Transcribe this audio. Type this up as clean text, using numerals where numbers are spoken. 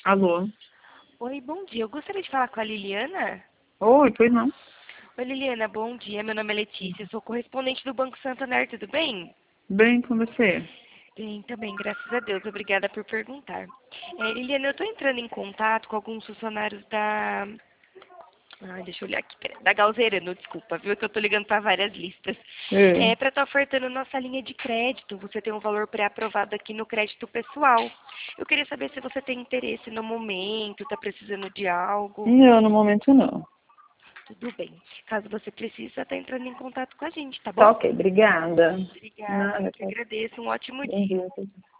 Alô? Oi, bom dia. Eu gostaria de falar com a Liliana. Oi, pois não? Oi, Liliana, bom dia. Meu nome é Letícia, eu sou correspondente do Banco Santander, tudo bem? Bem com você? Bem, também, graças a Deus. Obrigada por perguntar. Liliana, eu estou entrando em contato com alguns funcionários da... Ai, deixa eu olhar aqui, pera. Da Galzerano, desculpa, viu? Que eu estou ligando para várias listas. É. Para estar ofertando nossa linha de crédito. Você tem um valor pré-aprovado aqui no crédito pessoal. Eu queria saber se você tem interesse no momento, está precisando de algo. Não, no momento não. Tudo bem. Caso você precise, está entrando em contato com a gente, tá Tá bom? ok, obrigada. Obrigada, eu Nada, que agradeço. Um ótimo bom dia. dia.